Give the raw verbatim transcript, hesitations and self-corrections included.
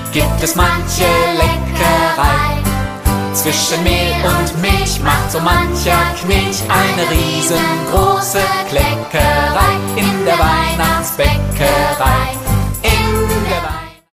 gibt es manche Leckerei. Zwischen Mehl und Milch macht so mancher Knilch eine riesengroße Kleckerei in der Weihnachtsbäckerei.